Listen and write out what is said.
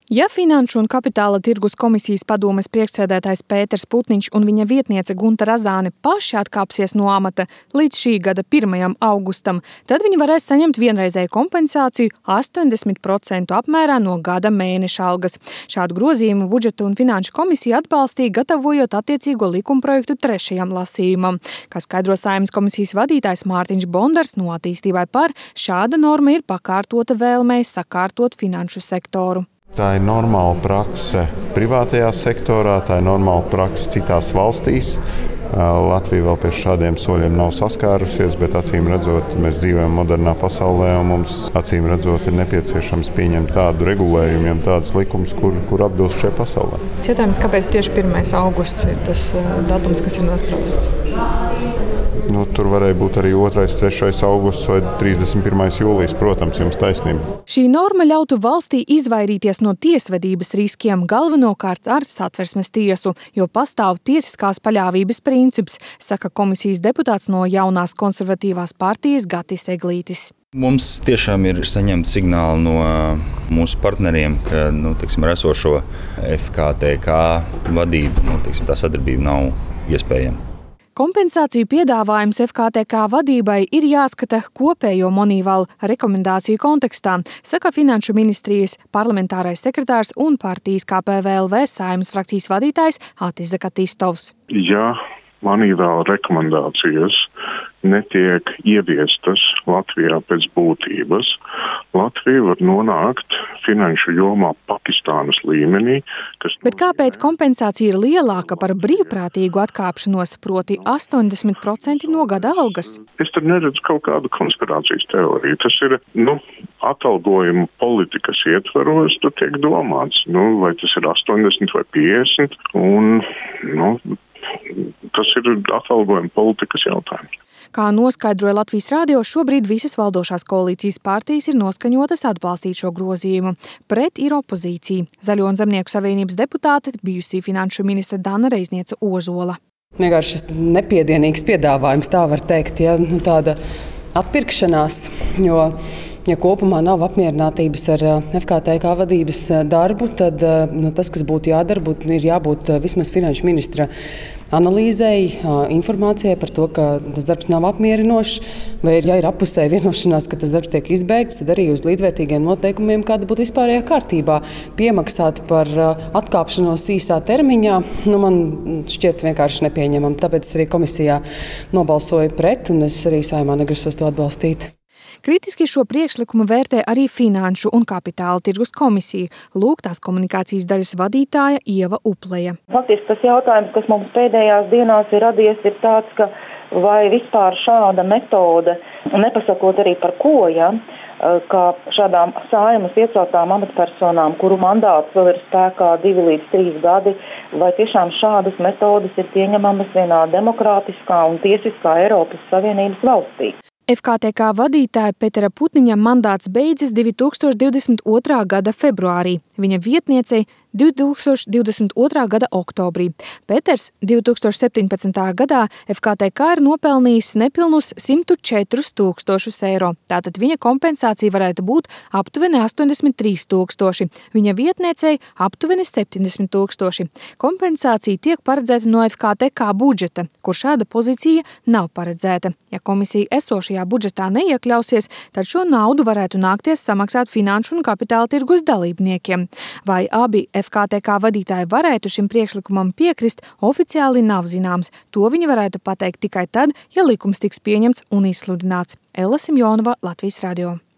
Ja Finanšu un kapitāla tirgus komisijas padomes priekšsēdētājs Pēters Putniņš un viņa vietniece Gunta Razāne paši atkāpsies no amata līdz šī gada 1. augustam, tad viņi varēs saņemt vienreizēju kompensāciju 80% apmērā no gada mēneša algas. Šādu grozījumu budžeta un finanšu komisija atbalstīja, gatavojot attiecīgo likumprojektu 3. lasījumam. Kā skaidro Saeimas komisijas vadītājs Mārtiņš Bondars no Attīstībai par, šāda norma ir pakārtota vēlmei sakārtot finanšu sektoru. Tā ir normāla prakse privātajā sektorā, tā ir normāla prakse citās valstīs. Latvija vēl pie šādiem soļiem nav saskārusies, bet acīm redzot, mēs dzīvojam modernā pasaulē un mums acīm redzot ir nepieciešams pieņemt tādu regulējumu, tādus likumus, kur atbilst šajā pasaulē. Cietājums, kāpēc tieši 1. augusts ir tas datums, kas ir nosprausts? Tur varēja būt arī 2., 3. augusts vai 31. jūlijas, protams, jums taisnība. Šī norma ļautu valstī izvairīties no tiesvedības riskiem galvenokārt ar Satversmes tiesu, jo pastāv tiesiskās paļāvības princips, saka komisijas deputāts no Jaunās konservatīvās partijas Gatis Eglītis. Mums tiešām ir saņemti signāli no mūsu partneriem, ka ar esošo FKTK vadību tā sadarbība nav iespējama. Kompensāciju piedāvājums FKTK vadībai ir jāskata kopējo Monīvalu rekomendāciju kontekstā, saka Finanšu ministrijas parlamentārais sekretārs un partijas KPVLV Saeimas frakcijas vadītājs Atis Zakatistovs. Ja Monīvalu rekomendācijas netiek ieviestas Latvijā pēc būtības, Latvija var nonākt finanšu jomā Pakistānas līmenī. Bet kāpēc kompensācija ir lielāka par brīvprātīgu atkāpšanos, proti 80% no gada algas? Es tur neredzu kaut kādu konspirācijas teoriju. Tas ir, atalgojuma politikas ietvaros, tur tiek domāts, vai tas ir 80 vai 50, un, tas ir atalgojuma politikas jautājums. Kā noskaidroja Latvijas Rādio, šobrīd visas valdošās koalīcijas partijas ir noskaņotas atbalstīt šo grozījumu. Pret ir opozīcija. Zaļo un Zemnieku savienības deputāte, bijusī finanšu ministra Dana Reizniece Ozola. Vienkārši šis nepiedienīgs piedāvājums, tā var teikt, tāda atpirkšanās, jo ja kopumā nav apmierinātības ar FKTK vadības darbu, tad tas, kas būtu jādara, ir jābūt vismaz finanšu ministra analīzei, informācijai par to, ka tas darbs nav apmierinošs, vai ja ir appusēja vienošanās, ka tas darbs tiek izbeigts, tad arī uz līdzvērtīgiem noteikumiem, kāda būtu vispārējā kārtībā. Piemaksāt par atkāpšanos īsā termiņā, man šķiet vienkārši nepieņemam. Tāpēc arī komisijā nobalsoju pret, un es arī Saeimā negrasos to atbalstīt. Kritiski šo priekšlikumu vērtē arī Finanšu un kapitāla tirgus komisija, lūk tās komunikācijas daļas vadītāja Ieva Upleja. Faktiski tas jautājums, kas mums pēdējās dienās ir radies, ir tāds, ka vai vispār šāda metode, nepasakot arī par ko, ka šādām Saeimas ieceltām amatpersonām, kuru mandāts vēl ir spēkā 2 līdz 3 gadi, vai tiešām šādas metodes ir pieņemamas vienā demokrātiskā un tiesiskā Eiropas Savienības valstī. FKTK vadītāja Petera Putniņa mandāts beidzas 2022. gada februārī, viņa vietniecei 2022. gada oktobrī. Peters 2017. gadā FKTK ir nopelnījis nepilnus 104 000 eiro. Tātad viņa kompensācija varētu būt aptuveni 83 000, viņa vietniecei aptuveni 70 000. Kompensācija tiek paredzēta no FKTK budžeta, kur šāda pozīcija nav paredzēta. Ja komisija esošajā budžetā neiekļausies, tad šo naudu varētu nākties samaksāt finanšu un kapitāla tirgus dalībniekiem. Vai abi FKTK vadītāji varētu šim priekšlikumam piekrist, oficiāli nav zināms. To viņi varētu pateikt tikai tad, ja likums tiks pieņemts un izsludināts. Ella Simjonova, Latvijas Radio.